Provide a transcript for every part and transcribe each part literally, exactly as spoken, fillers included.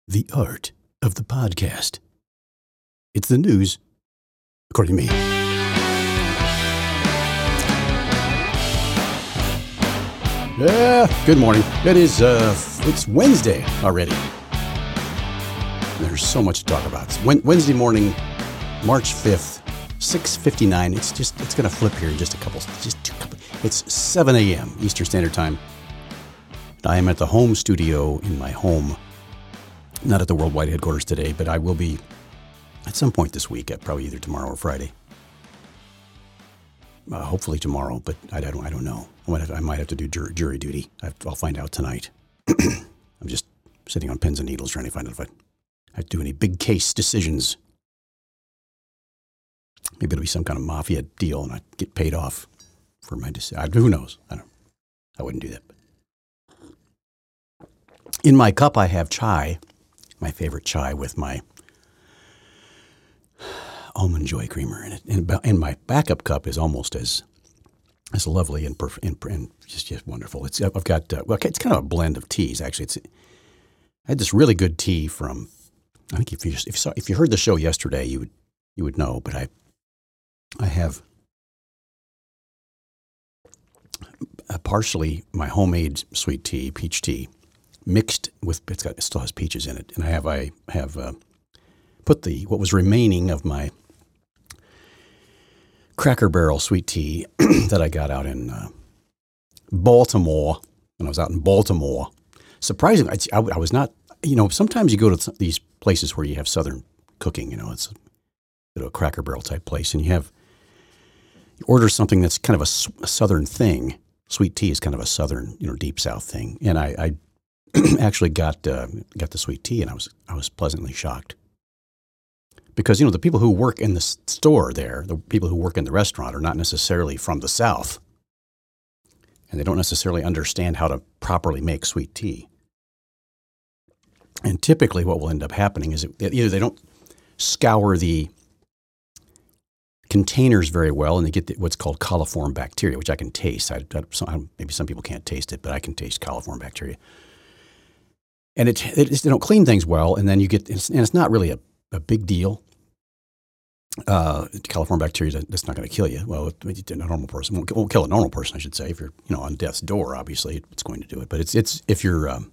The art of the podcast. It's the news, according to me. Yeah, good morning. It is, uh, it's Wednesday already. There's so much to talk about. It's Wednesday morning, March fifth, six fifty-nine. It's just, it's going to flip here in just a couple, just two couple. It's seven a.m. Eastern Standard Time. I am at the home studio in my home. Not at the worldwide headquarters today, but I will be at some point this week, at probably either tomorrow or Friday. Uh, hopefully tomorrow, but I don't. I don't know. I might have, I might have to do jury, jury duty. I have, I'll find out tonight. I'm just sitting on pins and needles trying to find out if I have to do any big case decisions. Maybe it'll be some kind of mafia deal, and I get paid off for my decision. Who knows? I don't. I wouldn't do that. In my cup, I have chai. My favorite chai with my almond joy creamer in it. And, and my backup cup is almost as as lovely and, perf- and, and just, just wonderful. It's I've got uh, well, it's kind of a blend of teas actually. It's I had this really good tea from I think if you if you saw if you heard the show yesterday you would you would know. But I I have a partially my homemade sweet tea, peach tea. Mixed with it's got it still has peaches in it, and I have I have uh, put the what was remaining of my Cracker Barrel sweet tea that I got out in uh, Baltimore when I was out in Baltimore. Surprisingly, I, I was not. You know, sometimes you go to these places where you have Southern cooking. You know, it's a, you know, a Cracker Barrel type place, and you have you order something that's kind of a, a Southern thing. Sweet tea is kind of a Southern, you know, deep South thing, and I. I actually got uh, got the sweet tea, and I was I was pleasantly shocked because you know the people who work in the store there, the people who work in the restaurant, are not necessarily from the South, and they don't necessarily understand how to properly make sweet tea. And typically, what will end up happening is that either they don't scour the containers very well, and they get the, what's called coliform bacteria, which I can taste. I, I, some, maybe some people can't taste it, but I can taste coliform bacteria. And it, it they don't clean things well, and then you get, and it's not really a, a big deal. Uh, coliform bacteria, that's not going to kill you. Well, a normal person won't, won't kill a normal person, I should say. If you're, you know, on death's door, obviously, it's going to do it. But it's it's if you're, um,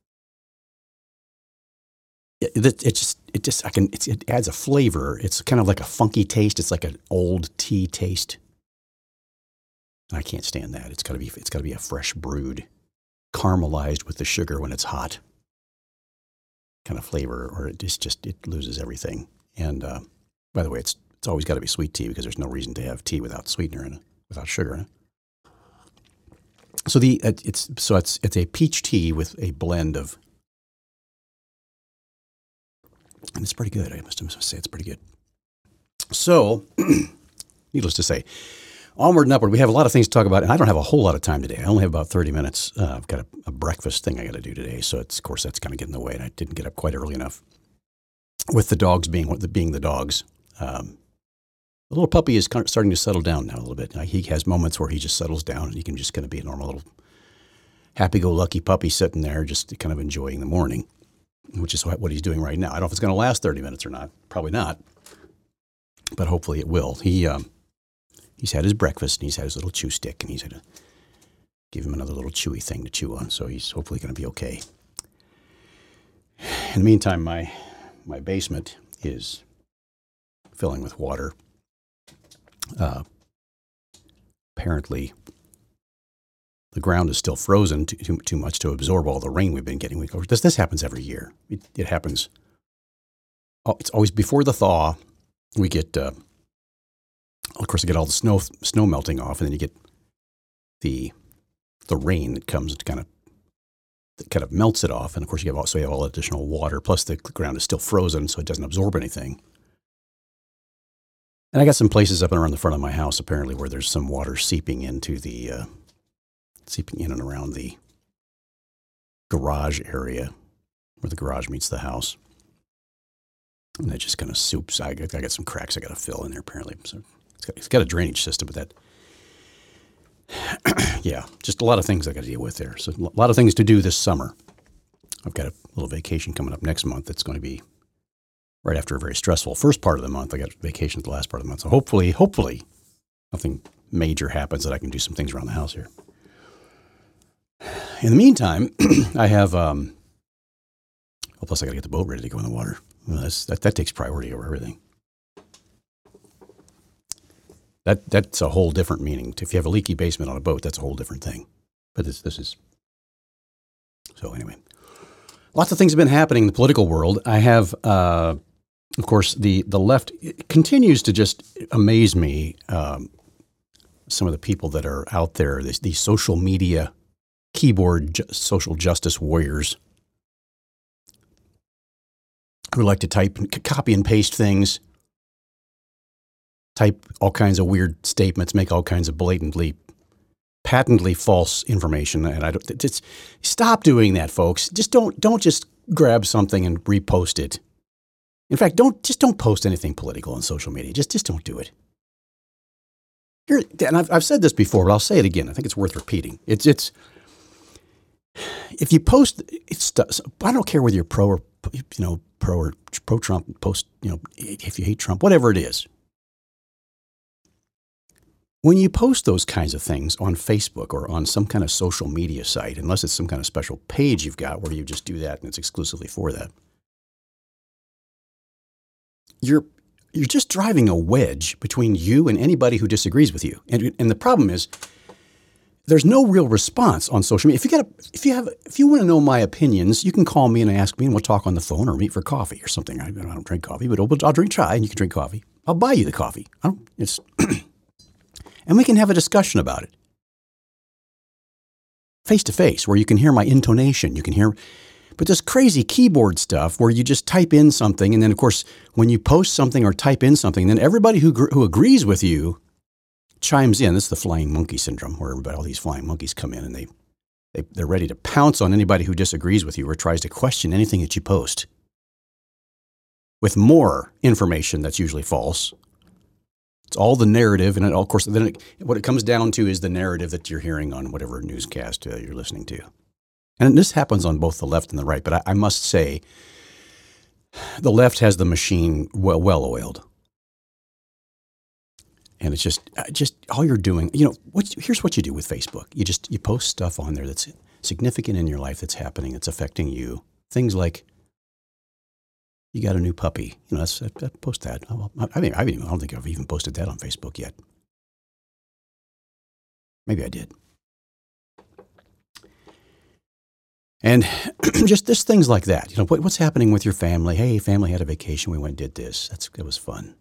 it, it, it just it just I can it's, it adds a flavor. It's kind of like a funky taste. It's like an old tea taste. And I can't stand that. It's got to be it's got to be a fresh brewed, caramelized with the sugar when it's hot. Kind of flavor, or it just, just it loses everything. And uh, by the way, it's it's always got to be sweet tea because there's no reason to have tea without sweetener in it, without sugar in it. So the it's so it's it's a peach tea with a blend of, and it's pretty good. I must, I must say it's pretty good. So, needless to say, onward and upward. We have a lot of things to talk about, and I don't have a whole lot of time today. I only have about thirty minutes. Uh, I've got a, a breakfast thing I got to do today, so it's, of course that's kind of getting in the way, and I didn't get up quite early enough. With the dogs being what the being the dogs, um, the little puppy is kind of starting to settle down now a little bit. He has moments where he just settles down, and he can just kind of be a normal little happy-go-lucky puppy sitting there, just kind of enjoying the morning, which is what he's doing right now. I don't know if it's going to last thirty minutes or not. Probably not, but hopefully it will. He. Um, He's had his breakfast, and he's had his little chew stick, and he's had to give him another little chewy thing to chew on, so he's hopefully going to be okay. In the meantime, my my basement is filling with water. Uh, apparently, the ground is still frozen too, too, too much to absorb all the rain we've been getting. We, this, this happens every year. It, it happens. Oh, it's always before the thaw. We get... Uh, Of course, you get all the snow snow melting off, and then you get the the rain that comes to kind of that kind of melts it off. And of course, you have also you have all additional water. Plus, the ground is still frozen, so it doesn't absorb anything. And I got some places up and around the front of my house, apparently, where there's some water seeping into the uh, seeping in and around the garage area, where the garage meets the house. And that just kind of soups. I got, I got some cracks I got to fill in there, apparently. So. It's got, it's got a drainage system, but that, yeah, just a lot of things I got to deal with there. So a lot of things to do this summer. I've got a little vacation coming up next month that's going to be right after a very stressful first part of the month. I got vacation the last part of the month. So hopefully, hopefully nothing major happens that I can do some things around the house here. In the meantime, I have, um, well, plus I got to get the boat ready to go in the water. Well, that's, that, that takes priority over everything. That That's a whole different meaning. If you have a leaky basement on a boat, that's a whole different thing. But this, this is, so anyway. Lots of things have been happening in the political world. I have, uh, of course, the, the left continues to just amaze me. Um, some of the people that are out there, these, these social media, keyboard ju- social justice warriors who like to type and c- copy and paste things, type all kinds of weird statements, make all kinds of blatantly, patently false information. And I don't, just stop doing that, folks. Just don't, don't just grab something and repost it. In fact, don't, just don't post anything political on social media. Just, just don't do it. Here, and I've, I've said this before, but I'll say it again. I think it's worth repeating. It's, it's, if you post, it's, I don't care whether you're pro or, you know, pro or pro Trump, post, you know, if you hate Trump, whatever it is. When you post those kinds of things on Facebook or on some kind of social media site, unless it's some kind of special page you've got where you just do that and it's exclusively for that, you're you're just driving a wedge between you and anybody who disagrees with you. And and the problem is there's no real response on social media. If you got a, if you have if you want to know my opinions, you can call me and ask me and we'll talk on the phone or meet for coffee or something. I, I don't drink coffee, but I'll, I'll drink chai and you can drink coffee. I'll buy you the coffee. I don't, it's and we can have a discussion about it. Face to face, where you can hear my intonation, you can hear, but this crazy keyboard stuff where you just type in something. And then of course, when you post something or type in something, then everybody who, who agrees with you chimes in. This is the flying monkey syndrome where everybody, all these flying monkeys come in and they, they, they're ready to pounce on anybody who disagrees with you or tries to question anything that you post with more information that's usually false. It's all the narrative, and it, of course, then it, what it comes down to is the narrative that you're hearing on whatever newscast uh, you're listening to. And this happens on both the left and the right, but I, I must say the left has the machine well, well oiled. And it's just, just all you're doing, you know, what, here's what you do with Facebook. You just, you post stuff on there that's significant in your life that's happening, that's affecting you. Things like, you got a new puppy. You know, that's, I, I post that. I, I mean, I, even, I don't think I've even posted that on Facebook yet. Maybe I did. And just this things like that. You know, what, what's happening with your family? Hey, family had a vacation. We went and did this. That's it was fun.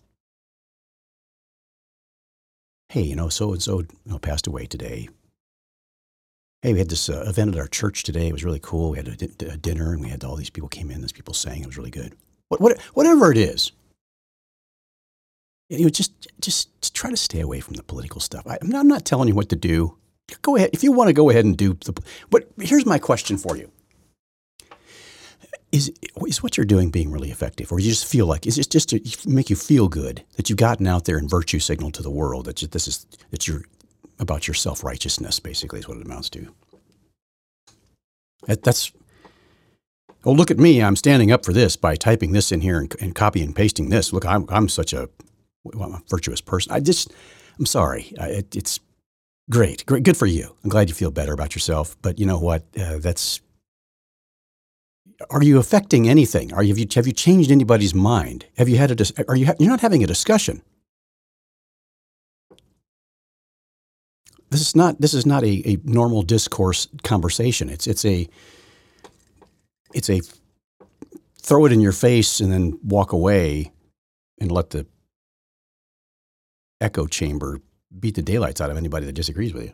Hey, you know, so and so you know, passed away today. Hey, we had this uh, event at our church today. It was really cool. We had a, di- a dinner, and we had all these people came in. These people sang. It was really good. What, what, whatever it is, you know, just just try to stay away from the political stuff. I, I'm, not, I'm not telling you what to do. Go ahead if you want to go ahead and do the. But here's my question for you: Is is what you're doing being really effective, or you just feel like is it just to make you feel good that you've gotten out there and virtue signal to the world that you, this is that you're about your self righteousness? Basically, is what it amounts to. That, that's. Oh, look at me. I'm standing up for this by typing this in here and, and copy and pasting this. Look, I'm, I'm such a, well, I'm a virtuous person. I just, I'm sorry. I, it, it's great. Great. Good for you. I'm glad you feel better about yourself. But you know what? Uh, that's, are you affecting anything? Are you, have you, have you changed anybody's mind? Have you had a, are you, ha- you're not having a discussion. This is not, this is not a, a normal discourse conversation. It's, it's a, It's a throw it in your face and then walk away and let the echo chamber beat the daylights out of anybody that disagrees with you.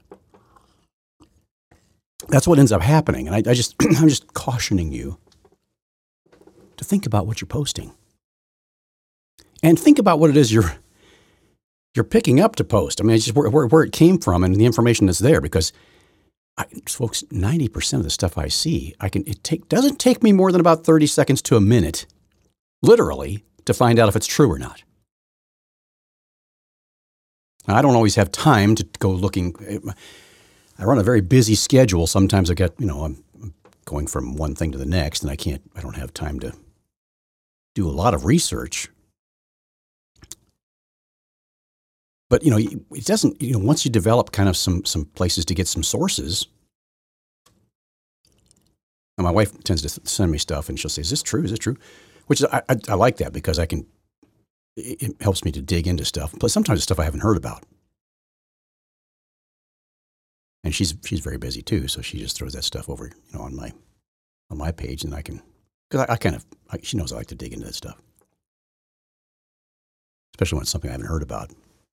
That's what ends up happening. And I, I just, I'm just cautioning you to think about what you're posting and think about what it is you're, you're picking up to post. I mean, it's just where, where, where it came from and the information that's there because I, folks, ninety percent of the stuff I see, I can, it take, doesn't take me more than about thirty seconds to a minute, literally, to find out if it's true or not. Now, I don't always have time to go looking. I run a very busy schedule. Sometimes I get, you know, I'm going from one thing to the next, and I can't, I don't have time to do a lot of research. But, you know, it doesn't, you know, once you develop kind of some, some places to get some sources, and my wife tends to send me stuff and she'll say, is this true? Is this true? Which I, I, I like that because I can, it helps me to dig into stuff. Plus sometimes it's stuff I haven't heard about. And she's, she's very busy too. So she just throws that stuff over, you know, on my, on my page, and I can, cause I, I kind of, I, she knows I like to dig into that stuff. Especially when it's something I haven't heard about.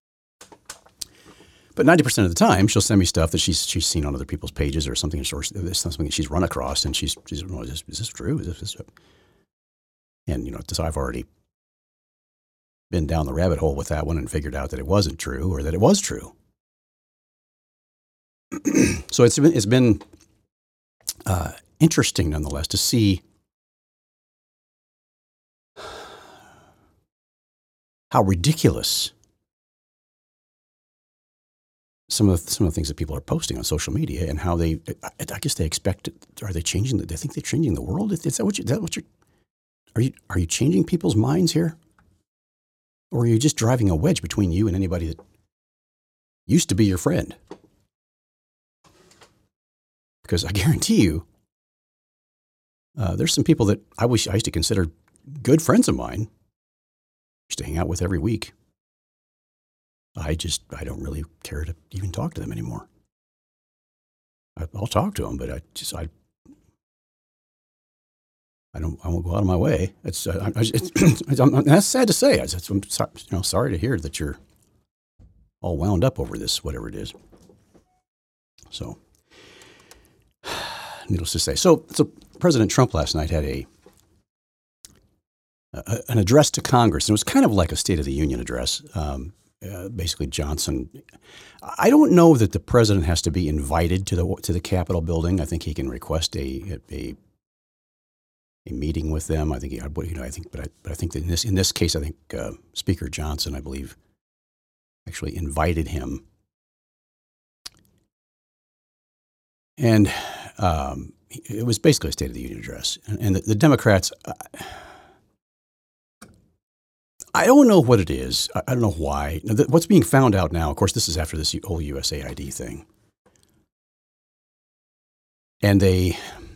But ninety percent of the time, she'll send me stuff that she's she's seen on other people's pages or something, or something that she's run across, and she's, she's well, is, this, is this true? Is this, is this? And, you know, so I've already been down the rabbit hole with that one and figured out that it wasn't true or that it was true. So it's been, it's been uh, interesting, nonetheless, to see how ridiculous some of the, some of the things that people are posting on social media, and how they, I, I guess they expect it. Are they changing? They think they're changing the world. Is that what you? Is that what you're? Are you? Are you changing people's minds here, or are you just driving a wedge between you and anybody that used to be your friend? Because I guarantee you, uh, there's some people that I wish I used to consider good friends of mine. Used to hang out with every week. I just, I don't really care to even talk to them anymore. I, I'll talk to them, but I just, I, I don't, I won't go out of my way. It's, uh, I, it's, it's, I'm, that's sad to say. I just, I'm sorry, you know, sorry to hear that you're all wound up over this, whatever it is. So, needless to say. So, so President Trump last night had a, a an address to Congress. It was kind of like a State of the Union address. Um, Uh, basically, Johnson. I don't know that the president has to be invited to the to the Capitol building. I think he can request a a, a meeting with them. I think he, you know. I think, but I, but I think that in this in this case, I think uh, Speaker Johnson, I believe, actually invited him, and um, it was basically a State of the Union address. And, and the, the Democrats. Uh, I don't know what it is. I don't know why. What's being found out now, of course, this is after this whole U S A I D thing. And they,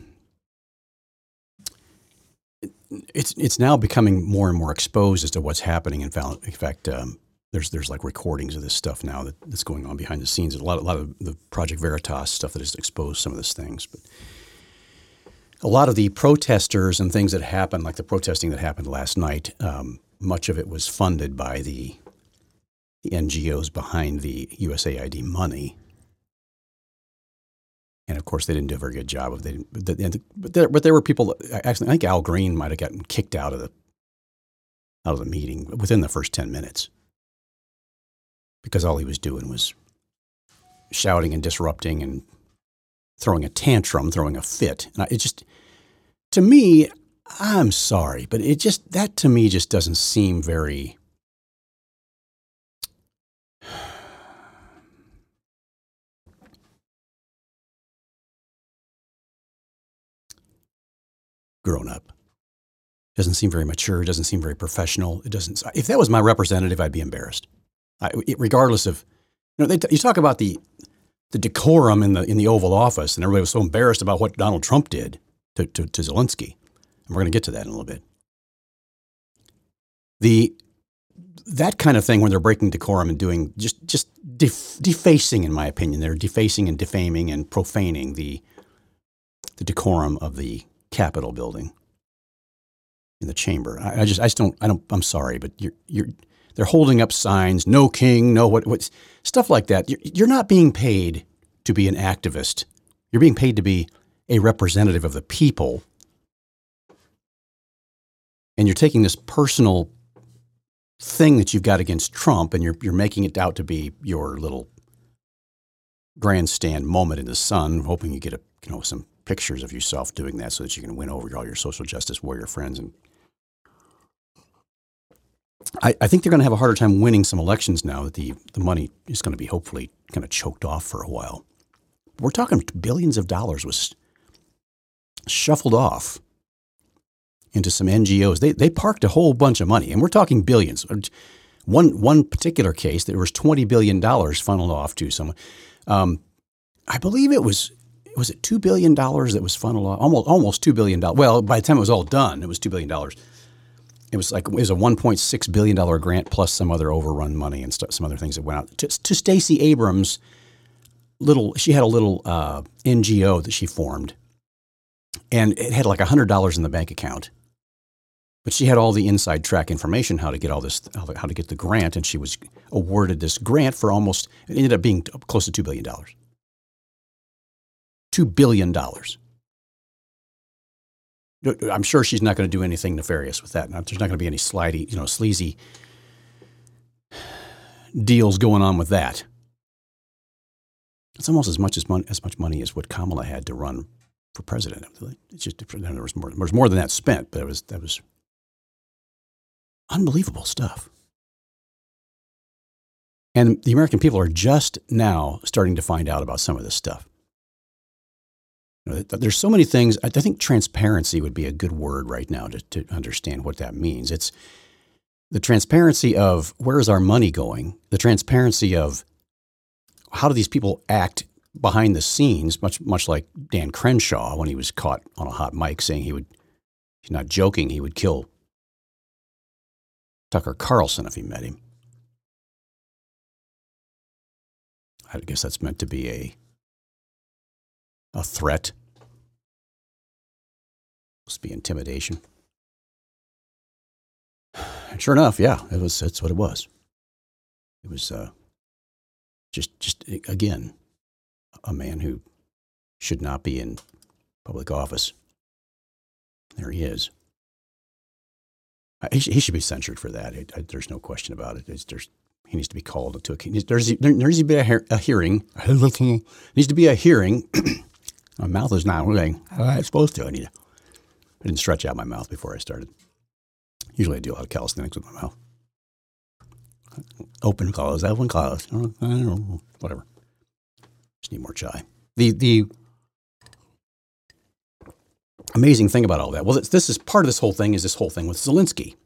it's it's now becoming more and more exposed as to what's happening. In fact, um, there's there's like recordings of this stuff now that, that's going on behind the scenes. A lot, a lot of the Project Veritas stuff that has exposed some of these things. But a lot of the protesters and things that happened, like the protesting that happened last night, um, much of it was funded by the, the N G Os behind the U S A I D money. And of course, they didn't do a very good job of it. But, but, there, but there were people, actually, I think Al Green might have gotten kicked out of the out of the meeting within the first ten minutes. Because all he was doing was shouting and disrupting and throwing a tantrum, throwing a fit. And I, it just, to me, I'm sorry, but it just, that to me just doesn't seem very, grown up. Doesn't seem very mature. Doesn't seem very professional. It doesn't, if that was my representative, I'd be embarrassed. I, it, regardless of, you know, they, you talk about the, the decorum in the, in the Oval Office, and everybody was so embarrassed about what Donald Trump did to, to, to Zelensky. And we're going to get to that in a little bit. The that kind of thing when they're breaking decorum and doing just just def, defacing, in my opinion, they're defacing and defaming and profaning the the decorum of the Capitol building in the chamber. I, I just I just don't I don't I'm sorry, but you're you're they're holding up signs, no king, no what what stuff like that. You're, you're not being paid to be an activist. You're being paid to be a representative of the people. And you're taking this personal thing that you've got against Trump, and you're you're making it out to be your little grandstand moment in the sun, hoping you get a you know some pictures of yourself doing that so that you can win over all your social justice warrior friends. And I, I think they're going to have a harder time winning some elections now that the the money is going to be hopefully kind of choked off for a while. We're talking billions of dollars was shuffled off into some N G Os. They they parked a whole bunch of money, and we're talking billions. One one particular case, there was twenty billion dollars funneled off to someone. Um, I believe it was was it two billion dollars that was funneled off, almost almost two billion dollars. Well, by the time it was all done, it was two billion dollars. It was like it was a one point six billion dollars grant plus some other overrun money and st- some other things that went out to, to Stacey Abrams. Little, she had a little uh, N G O that she formed, and it had like one hundred dollars in the bank account. But she had all the inside track information, how to get all this, how to get the grant, and she was awarded this grant for almost, it ended up being close to two billion dollars. two billion dollars. I'm sure she's not going to do anything nefarious with that. There's not going to be any slidey, you know, sleazy deals going on with that. It's almost as much as money, as much money as what Kamala had to run for president. It's just there was more. There was more than that spent, but it was that was unbelievable stuff. And the American people are just now starting to find out about some of this stuff. You know, there's so many things. I think transparency would be a good word right now to, to understand what that means. It's the transparency of where is our money going, the transparency of how do these people act behind the scenes, much much like Dan Crenshaw when he was caught on a hot mic saying he would, he's not joking, he would kill Tucker Carlson if he met him. I guess that's meant to be a a threat. Must be intimidation. And sure enough, yeah, it was. That's what it was. It was uh, just, just again, a man who should not be in public office. There he is. He, he should be censured for that. It, I, there's no question about it. It's, there's, he needs to be called to a. There's, there needs to be a, hear, a hearing. needs to be a hearing. My mouth is not moving. It's supposed to. I need to. I didn't stretch out my mouth before I started. Usually I do a lot of calisthenics with my mouth. Open, close, open, close. I don't know, whatever. Just need more chai. The the amazing thing about all that, well, this, this is part of this whole thing, is this whole thing with Zelensky.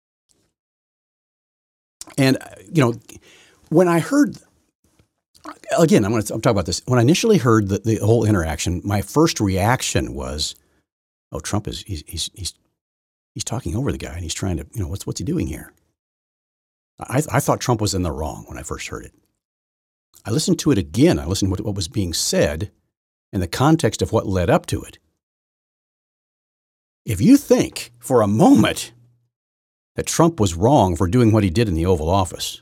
And, you know, when I heard, again, I'm going to I'm talking about this. When I initially heard the, the whole interaction, my first reaction was, oh, Trump is, he's, he's, he's, he's talking over the guy and he's trying to, you know, what's, what's he doing here? I, I thought Trump was in the wrong when I first heard it. I listened to it again. I listened to what, what was being said in the context of what led up to it. If you think for a moment that Trump was wrong for doing what he did in the Oval Office,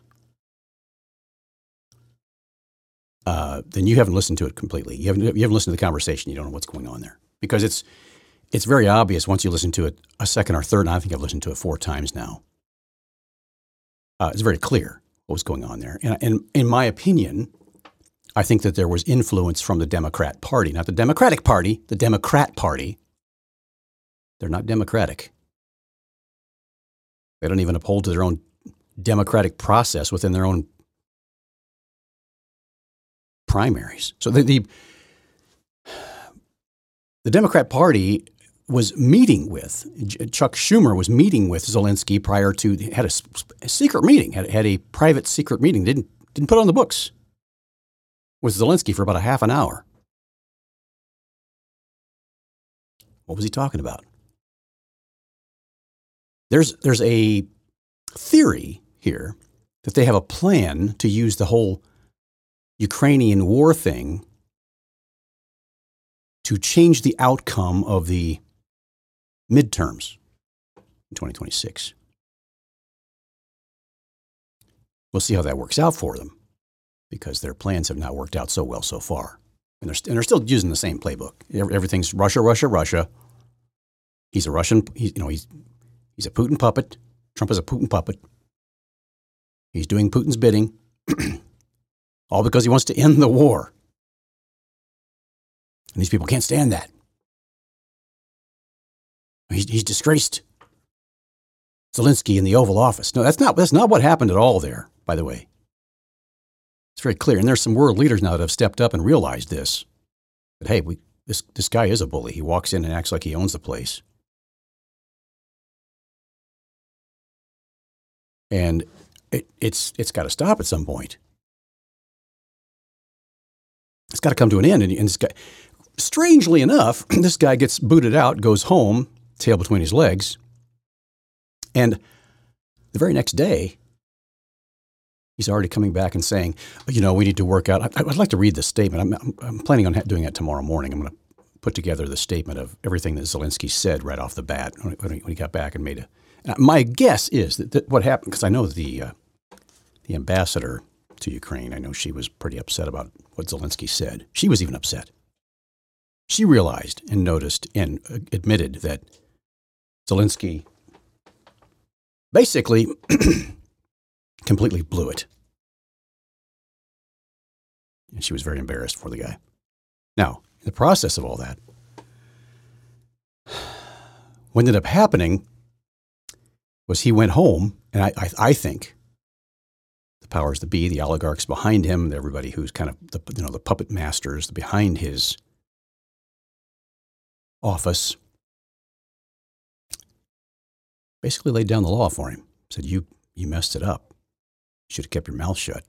uh, then you haven't listened to it completely. You haven't, you haven't listened to the conversation. You don't know what's going on there. Because it's it's very obvious once you listen to it a second or third, and I think I've listened to it four times now. Uh, it's very clear what was going on there. And, and in my opinion, I think that there was influence from the Democrat Party, not the Democratic Party, the Democrat Party. They're not democratic. They don't even uphold to their own democratic process within their own primaries. So the the, the Democrat Party was meeting with, Chuck Schumer was meeting with Zelensky prior to, had a, a secret meeting, had, had a private secret meeting, didn't, didn't put it on the books, with Zelensky for about a half an hour. What was he talking about? There's, there's a theory here that they have a plan to use the whole Ukrainian war thing to change the outcome of the midterms in twenty twenty-six. We'll see how that works out for them, because their plans have not worked out so well so far. And they're, and they're still using the same playbook. Everything's Russia, Russia, Russia. He's a Russian, he's, you know, he's, he's a Putin puppet. Trump is a Putin puppet. He's doing Putin's bidding, all because he wants to end the war. And these people can't stand that. He's, he's disgraced Zelensky in the Oval Office. No, that's not, that's not what happened at all there, by the way. It's very clear. And there's some world leaders now that have stepped up and realized this. That, hey, we, this this guy is a bully. He walks in and acts like he owns the place. And it, it's it's got to stop at some point. It's got to come to an end. And, and this guy, strangely enough, this guy gets booted out, goes home, tail between his legs. And the very next day, he's already coming back and saying, you know, we need to work out. I, I'd like to read this statement. I'm, I'm, I'm planning on doing that tomorrow morning. I'm going to put together the statement of everything that Zelensky said right off the bat when he, when he got back and made a. Now, my guess is that, that what happened, because I know the uh, the ambassador to Ukraine, I know she was pretty upset about what Zelensky said. She was even upset. She realized and noticed and admitted that Zelensky basically completely blew it. And she was very embarrassed for the guy. Now, in the process of all that, what ended up happening was he went home, and I, I, I think the powers that be, the oligarchs behind him, everybody who's kind of the, you know, the puppet masters behind his office, basically laid down the law for him. Said, you you messed it up. You should have kept your mouth shut.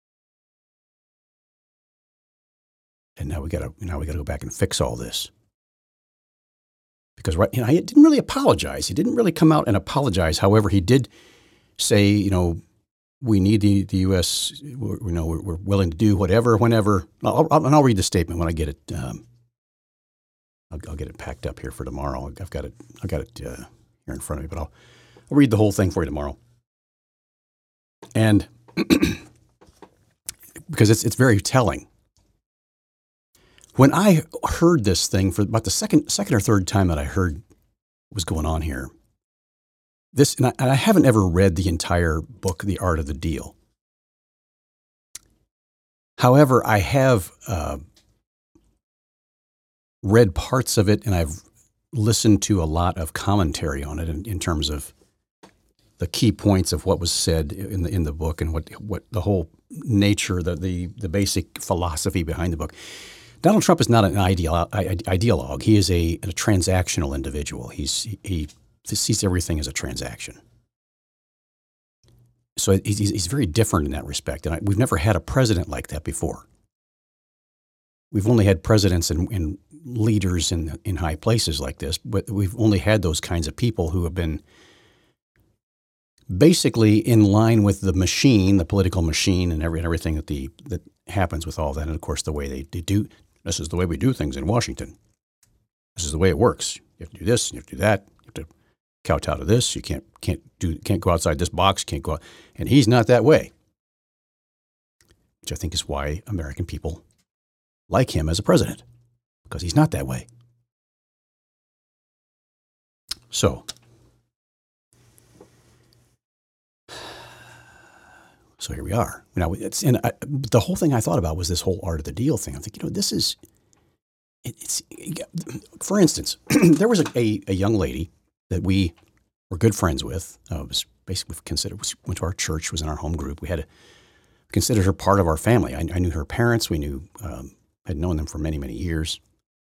And now we gotta now we gotta go back and fix all this. Because right, you know, he didn't really apologize. He didn't really come out and apologize. However, he did say, you know, we need the, the U S, you know, we're, we're willing to do whatever, whenever. I'll, I'll, and I'll read the statement when I get it. Um, I'll, I'll get it packed up here for tomorrow. I've got it. I've got it uh, here in front of me, but I'll I'll read the whole thing for you tomorrow. And because it's it's very telling. When I heard this thing for about the second second or third time that I heard what was going on here, this and I, and I haven't ever read the entire book, The Art of the Deal. However, I have uh, read parts of it, and I've listened to a lot of commentary on it in, in terms of the key points of what was said in the in the book and what what the whole nature, the the, the basic philosophy behind the book. Donald Trump is not an ideolo- ideologue. He is a, a transactional individual. He's he, he sees everything as a transaction. So he's, he's very different in that respect. And I, we've never had a president like that before. We've only had presidents and, and leaders in in high places like this, but we've only had those kinds of people who have been basically in line with the machine, the political machine, and every, everything that the that happens with all that. And of course, the way they, they do. This is the way we do things in Washington. This is the way it works. You have to do this, you have to do that. You have to kowtow to this. You can't can't do can't go outside this box. Can't go out. And he's not that way, which I think is why American people like him as a president, because he's not that way. So, so here we are. Now, it's and I, the whole thing I thought about was this whole Art of the Deal thing. I'm thinking, you know, this is. It, it's for instance, there was a, a, a young lady that we were good friends with. Uh, was basically considered went to our church, was in our home group. We had a, considered her part of our family. I, I knew her parents. We knew um, had known them for many many years.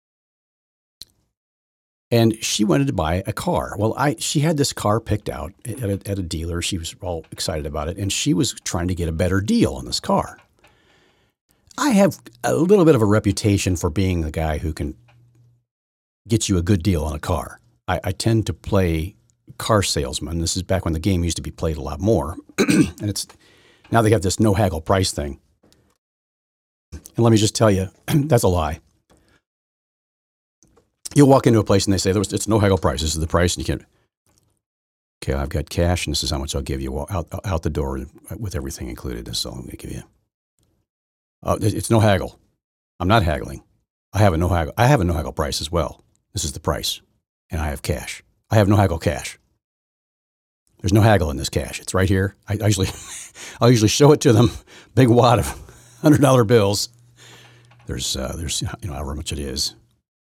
And she wanted to buy a car. Well, I she had this car picked out at a, at a dealer. She was all excited about it, and she was trying to get a better deal on this car. I have a little bit of a reputation for being the guy who can get you a good deal on a car. I, I tend to play car salesman. This is back when the game used to be played a lot more, and it's now they have this no haggle price thing. And let me just tell you, that's a lie. You'll walk into a place and they say, it's no haggle price. This is the price. And you can't, okay, I've got cash and this is how much I'll give you out, out the door with everything included. This is all I'm going to give you. Uh, it's no haggle. I'm not haggling. I have a no haggle. I have a no haggle price as well. This is the price. And I have cash. I have no haggle cash. There's no haggle in this cash. It's right here. I, I usually, I'll usually show it to them. Big wad of one hundred dollar bills. There's, uh, there's, you know, however much it is.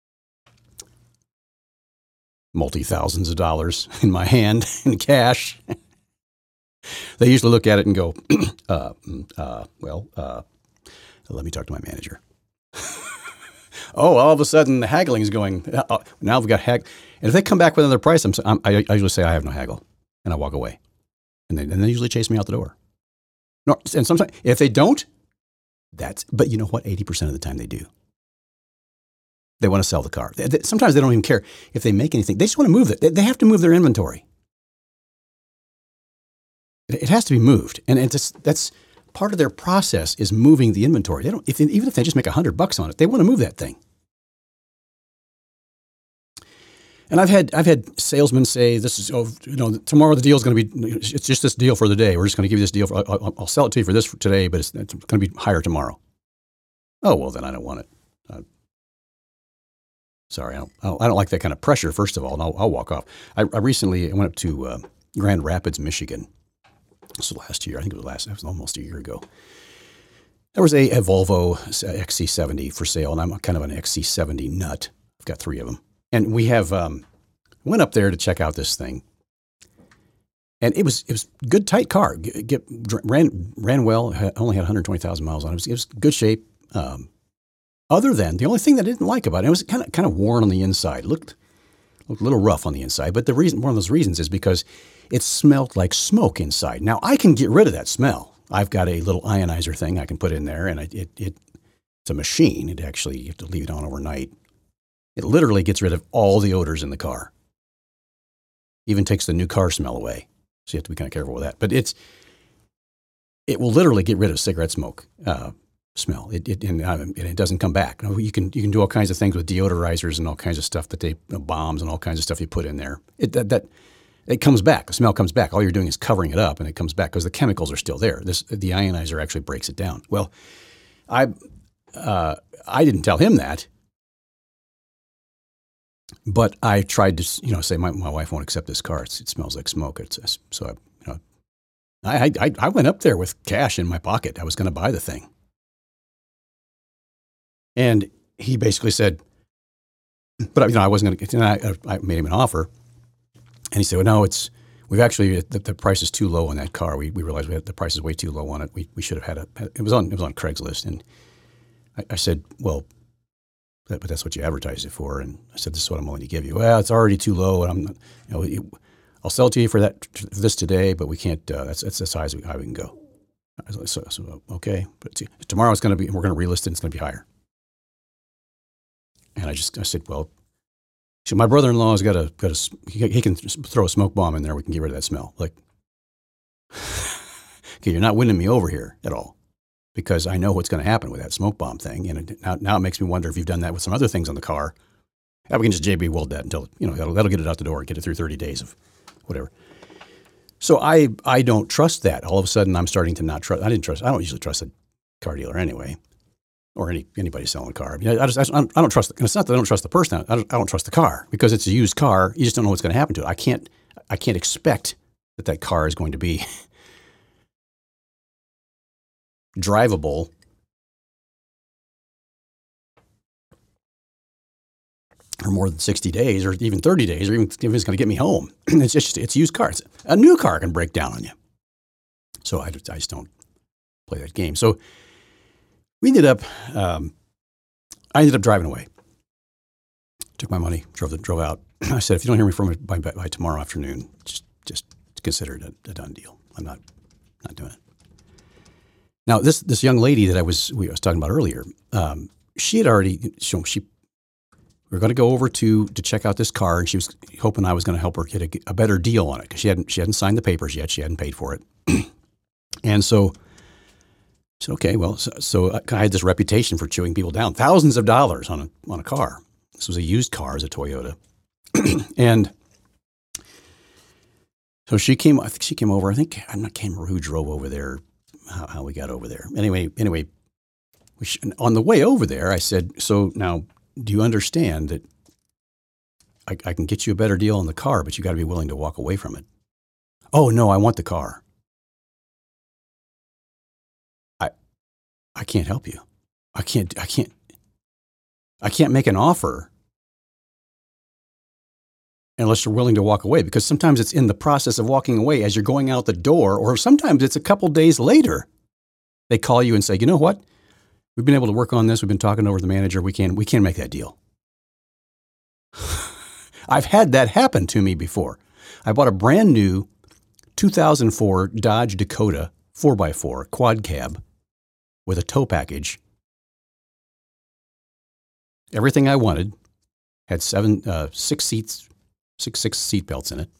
Multi-thousands of dollars in my hand in cash. They usually look at it and go, uh, uh, well, uh, let me talk to my manager. oh, all of a sudden the haggling is going. Uh, now we've got hag. And if they come back with another price, I'm, I'm, I usually say I have no haggle, and I walk away, and they, and they usually chase me out the door. No, and sometimes if they don't, that's. But you know what? Eighty percent of the time they do. They want to sell the car. They, they, sometimes they don't even care if they make anything. They just want to move it. They, they have to move their inventory. It, it has to be moved, and it's that's. Part of their process is moving the inventory. They don't, if, even if they just make a hundred bucks on it, they want to move that thing. And I've had I've had salesmen say, "This is oh, you know tomorrow the deal is going to be it's just this deal for the day. We're just going to give you this deal. For, I'll, I'll sell it to you for this for today, but it's, it's going to be higher tomorrow." Oh well, then I don't want it. Uh, sorry, I don't, I don't I don't like that kind of pressure. First of all, and I'll, I'll walk off. I, I recently went up to uh, Grand Rapids, Michigan. This was last year. I think it was last. It was almost a year ago. There was a, a Volvo X C seventy for sale, and I'm kind of an X C seventy nut. I've got three of them, and we have um, went up there to check out this thing, and it was it was good, tight car. Get, get ran ran well. Only had one hundred twenty thousand miles on it. It was, it was good shape. Um, other than the only thing that I didn't like about it, it was kind of kind of worn on the inside. Looked looked a little rough on the inside, but the reason one of those reasons is because it smelled like smoke inside. Now, I can get rid of that smell. I've got a little ionizer thing I can put in there, and it, it, it it's a machine. It actually, you have to leave it on overnight. It literally gets rid of all the odors in the car. Even takes the new car smell away. So you have to be kind of careful with that. But it's it will literally get rid of cigarette smoke uh, smell. It, it, and, uh, and it doesn't come back. You can you can do all kinds of things with deodorizers and all kinds of stuff that they, you know, bombs and all kinds of stuff you put in there. It, that, that It comes back. The smell comes back. All you're doing is covering it up, and it comes back because the chemicals are still there. This, the ionizer actually breaks it down. Well, I uh, I didn't tell him that, but I tried to you know say my, my wife won't accept this car. It's, it smells like smoke. It's, so I you know I, I I went up there with cash in my pocket. I was going to buy the thing, and he basically said, but you know I wasn't going to. I, I made him an offer. And he said, well, no, it's, we've actually, the, the price is too low on that car. We we realized we had, the price is way too low on it. We we should have had a, it was on, it was on Craigslist. And I, I said, well, that, but that's what you advertised it for. And I said, this is what I'm willing to give you. Well, it's already too low. And I'm, you know, it, I'll sell it to you for that, for this today, but we can't, uh, that's, that's as high as we, high we can go. I was like, so, so okay, but tomorrow it's going to be, we're going to relist it and it's going to be higher. And I just, I said, well, so my brother-in-law has got a, got a he, he can throw a smoke bomb in there. We can get rid of that smell. Like, okay, you're not winning me over here at all because I know what's going to happen with that smoke bomb thing. And it, now, now it makes me wonder if you've done that with some other things on the car. Yeah, we can just J B weld that until, you know, that'll, that'll get it out the door and get it through thirty days of whatever. So I, I don't trust that. All of a sudden I'm starting to not trust, I didn't trust, I don't usually trust a car dealer anyway. Or any anybody selling a car. I, mean, I just I don't, I don't trust. And it's not that I don't trust the person. I don't, I don't trust the car because it's a used car. You just don't know what's going to happen to it. I can't. I can't expect that that car is going to be drivable for more than sixty days, or even thirty days, or even if it's going to get me home. It's just it's a used car. It's, a new car can break down on you. So I, I just don't play that game. So. We ended up, um, I ended up driving away. Took my money, drove the, drove out. I said, if you don't hear me from me by, by, by tomorrow afternoon, just just consider it a, a done deal. I'm not not doing it. Now, this this young lady that I was we I was talking about earlier, um, she had already, so she, we were going to go over to to check out this car, and she was hoping I was going to help her get a, a better deal on it because she hadn't she hadn't signed the papers yet. She hadn't paid for it, and so. I said, okay, well, so, so I had this reputation for chewing people down, thousands of dollars on a on a car. This was a used car, it was a Toyota. And so she came, I think she came over, I think, I'm not, can't remember who drove over there, how, how we got over there. Anyway, anyway, we sh- on the way over there, I said, so now, do you understand that I, I can get you a better deal on the car, but you got to be willing to walk away from it? Oh, no, I want the car. I can't help you. I can't, I can't, I can't make an offer unless you're willing to walk away, because sometimes it's in the process of walking away as you're going out the door, or sometimes it's a couple days later. They call you and say, you know what? We've been able to work on this. We've been talking over the manager. We can't, we can't make that deal. I've had that happen to me before. I bought a brand new two thousand four Dodge Dakota four by four quad cab with a tow package. Everything I wanted. Had seven, uh, six seats, six, six seat belts in it.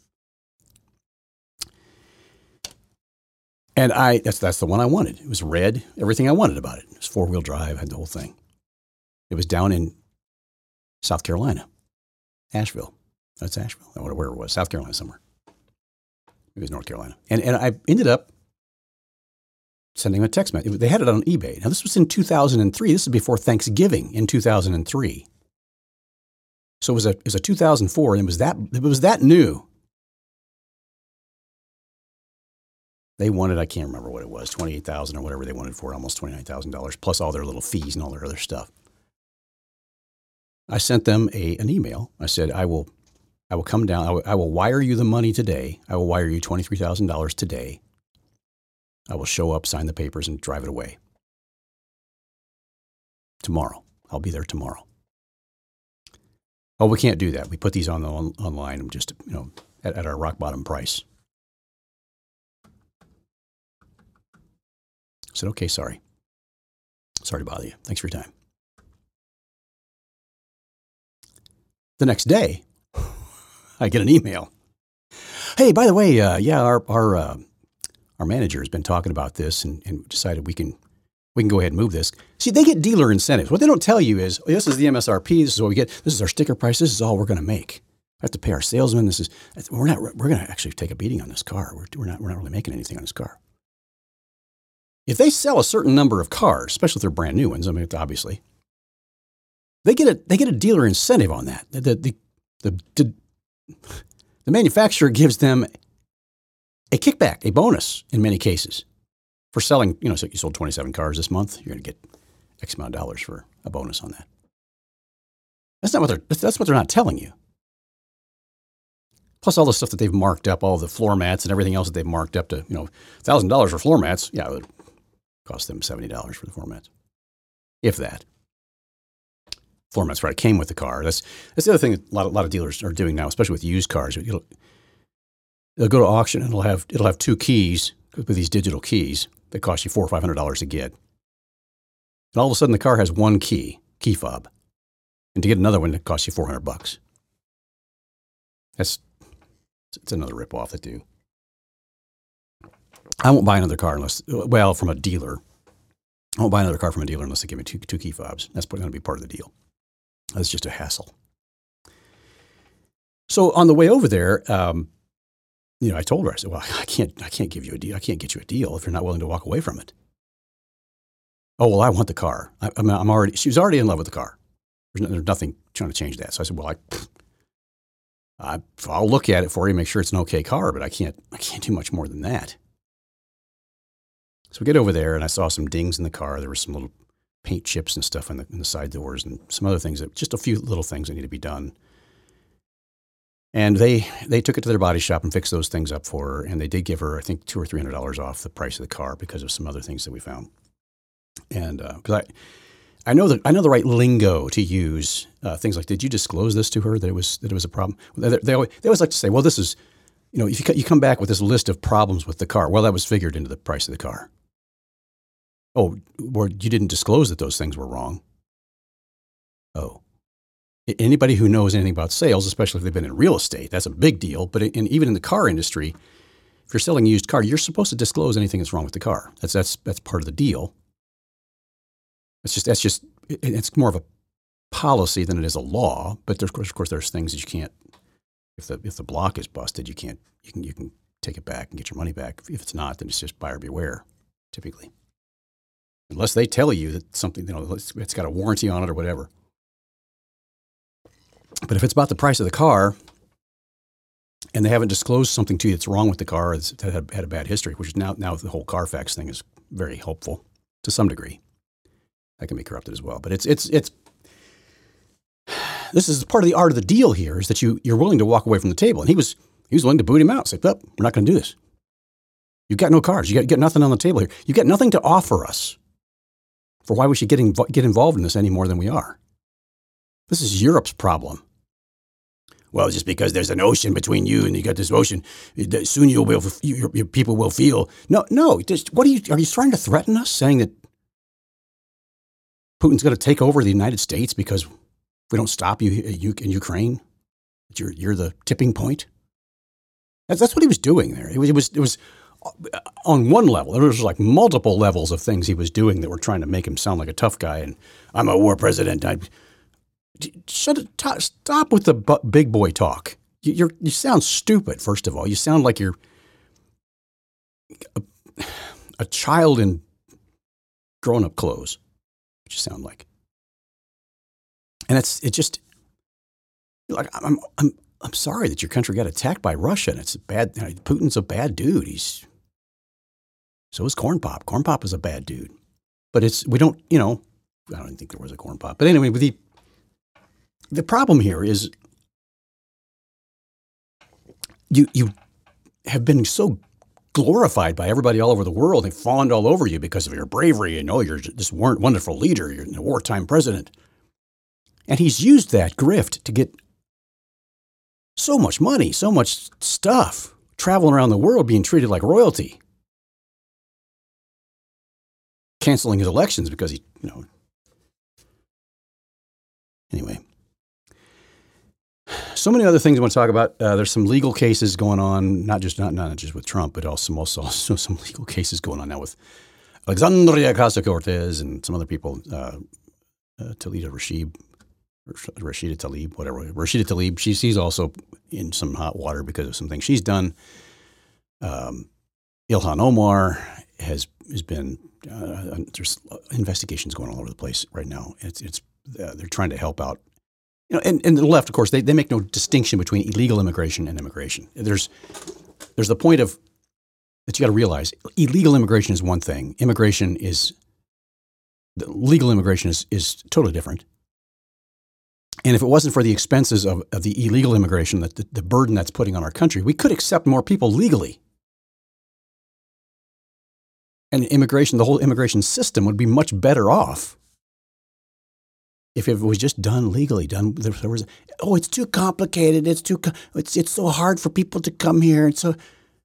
And I, that's, that's the one I wanted. It was red, everything I wanted about it. It was four wheel drive, had the whole thing. It was down in South Carolina, Asheville. That's Asheville. I don't know where it was, South Carolina somewhere. It was North Carolina. And, and I ended up sending them a text message. They had it on eBay. Now this was in two thousand three. This is before Thanksgiving in two thousand three. So it was a it was a two thousand four, and it was that it was that new. They wanted, I can't remember what it was, twenty-eight thousand dollars or whatever they wanted for it, almost twenty-nine thousand dollars, plus all their little fees and all their other stuff. I sent them a an email. I said, I will I will come down, I will, I will wire you the money today. I will wire you twenty-three thousand dollars today. I will show up, sign the papers, and drive it away. Tomorrow. I'll be there tomorrow. Oh, we can't do that. We put these on the on, online just, you know, at, at our rock bottom price. I said, okay, sorry. Sorry to bother you. Thanks for your time. The next day, I get an email. Hey, by the way, uh, yeah, our our uh, our manager has been talking about this and, and decided we can we can go ahead and move this. See, they get dealer incentives. What they don't tell you is, this is the M S R P. This is what we get. This is our sticker price. This is all we're going to make. I have to pay our salesman. This is we're not we're going to actually take a beating on this car. We're we're not we're not really making anything on this car. If they sell a certain number of cars, especially if they're brand new ones, I mean, obviously, they get a they get a dealer incentive on that. The the the, the, the manufacturer gives them a kickback, a bonus in many cases for selling. You know, so you sold twenty-seven cars this month, you're going to get X amount of dollars for a bonus on that. That's not what they're that's what they're not telling you. Plus all the stuff that they've marked up, all the floor mats and everything else that they've marked up to, you know, one thousand dollars for floor mats. Yeah, it would cost them seventy dollars for the floor mats, if that. Floor mats right came with the car. That's that's the other thing that a lot of, a lot of dealers are doing now, especially with used cars. It'll, they'll go to auction and it'll have it'll have two keys with these digital keys that cost you four or five hundred dollars to get. And all of a sudden, the car has one key, key fob, and to get another one, it costs you four hundred bucks. That's it's another ripoff that do. I won't buy another car unless, well, from a dealer. I won't buy another car from a dealer unless they give me two two key fobs. That's going to be part of the deal. That's just a hassle. So on the way over there, um, you know, I told her, I said, well, I can't, I can't give you a deal. I can't get you a deal if you're not willing to walk away from it. Oh, well, I want the car. I, I'm, I'm already, she was already in love with the car. There's, no, there's nothing trying to change that. So I said, well, I, I, I'll look at it for you, make sure it's an okay car, but I can't, I can't do much more than that. So we get over there and I saw some dings in the car. There were some little paint chips and stuff in the, in the side doors and some other things, that just a few little things that need to be done. And they, they took it to their body shop and fixed those things up for her. And they did give her, I think, two or three hundred dollars off the price of the car because of some other things that we found. And uh, because I, I know that I know the right lingo to use. Uh, things like, did you disclose this to her that it was that it was a problem? They, they, always, they always like to say, well, this is, you know, if you you come back with this list of problems with the car, well, that was figured into the price of the car. Oh, or you didn't disclose that those things were wrong. Oh. Anybody who knows anything about sales, especially if they've been in real estate, that's a big deal. But in, even in the car industry, if you're selling a used car, you're supposed to disclose anything that's wrong with the car. That's that's that's part of the deal. It's just that's just it's more of a policy than it is a law. But there's, of course, of course, there's things that you can't. If the if the block is busted, you can't you can you can take it back and get your money back. If it's not, then it's just buyer beware, typically. Unless they tell you that something, you know, it's, it's got a warranty on it or whatever. But if it's about the price of the car and they haven't disclosed something to you that's wrong with the car, it's, that had, had a bad history, which is now, now the whole Carfax thing is very helpful to some degree. That can be corrupted as well. But it's, it's, it's, this is part of the art of the deal here is that you, you're willing to walk away from the table. And he was, he was willing to boot him out. Say, oh, we're not going to do this. You've got no cars. You got, you got nothing on the table here. You've got nothing to offer us. for why we should get, invo- get involved in this any more than we are. This is Europe's problem. Well, just because there's an ocean between you and you got this ocean, soon you'll will, your, your people will feel. No, no. Just, what are you, are you trying to threaten us, saying that Putin's going to take over the United States because if we don't stop you, you in Ukraine, you're, you're the tipping point? That's, that's what he was doing there. It was, it was, it was on one level. There was like multiple levels of things he was doing that were trying to make him sound like a tough guy. And I'm a war president. I shut it. T- stop with the bu- big boy talk. You, you're, you sound stupid. First of all, you sound like you're a, a child in grown-up clothes. What you sound like, and it's it just like I'm I'm I'm sorry that your country got attacked by Russia, and it's a bad. You know, Putin's a bad dude. He's so is Corn Pop. Corn Pop is a bad dude, but it's we don't you know I don't think there was a Corn Pop, but anyway, the the problem here is you you have been so glorified by everybody all over the world. They fawned all over you because of your bravery and, oh, you're this wonderful leader. You're a wartime president. And he's used that grift to get so much money, so much stuff, traveling around the world being treated like royalty. Canceling his elections because he, you know. Anyway. So many other things I want to talk about. Uh, there's some legal cases going on, not just not, not just with Trump, but also, also, also some legal cases going on now with Alexandria Ocasio-Cortez and some other people, uh, uh, Talib Rashid, Rashida Tlaib, whatever. Rashida Tlaib, she, she's also in some hot water because of some things she's done. Um, Ilhan Omar has has been, uh, there's investigations going all over the place right now. It's, it's uh, they're trying to help out. You know, and, and the left, of course, they, they make no distinction between illegal immigration and immigration. There's there's the point of that you got to realize illegal immigration is one thing. Immigration is the legal immigration is is totally different. And if it wasn't for the expenses of, of the illegal immigration, that the, the burden that's putting on our country, we could accept more people legally. And immigration, the whole immigration system would be much better off if it was just done legally, done, there, there was, oh, it's too complicated. It's too, it's it's so hard for people to come here. And so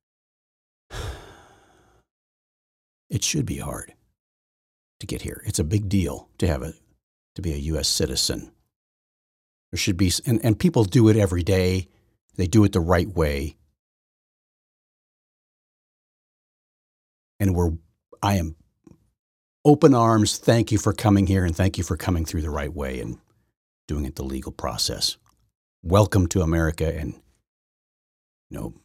it should be hard to get here. It's a big deal to have a, to be a U S citizen. There should be, and, and people do it every day. They do it the right way. And we're, I am open arms, thank you for coming here, and thank you for coming through the right way and doing it the legal process. Welcome to America, and you know,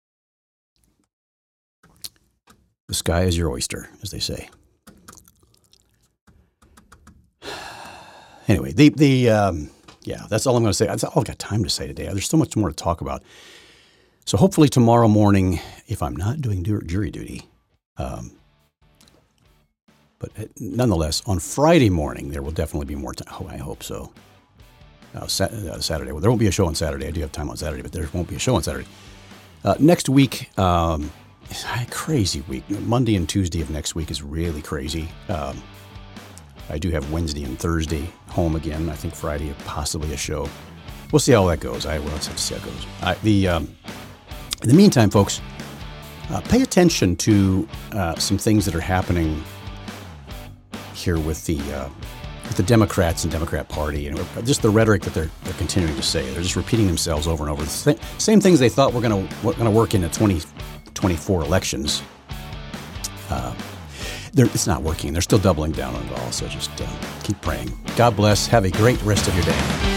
the sky is your oyster, as they say. Anyway, the the um, yeah, that's all I'm going to say. That's all I've got time to say today. There's so much more to talk about. So hopefully tomorrow morning, if I'm not doing jury duty. Um, But nonetheless, on Friday morning, there will definitely be more time. Oh, I hope so. Uh, sat- uh, Saturday. Well, there won't be a show on Saturday. I do have time on Saturday, but there won't be a show on Saturday. Uh, next week, um, it's a crazy week. Monday and Tuesday of next week is really crazy. Um, I do have Wednesday and Thursday home again. I think Friday, possibly a show. We'll see how that goes. I will have to see how it goes. I, the um, in the meantime, folks, uh, pay attention to uh, some things that are happening here with the uh, with the Democrats and Democrat Party, and just the rhetoric that they're they're continuing to say. They're just repeating themselves over and over. The same things they thought were going to going to work in the twenty twenty-four elections. Uh, it's not working. They're still doubling down on it all. So just uh, keep praying. God bless. Have a great rest of your day.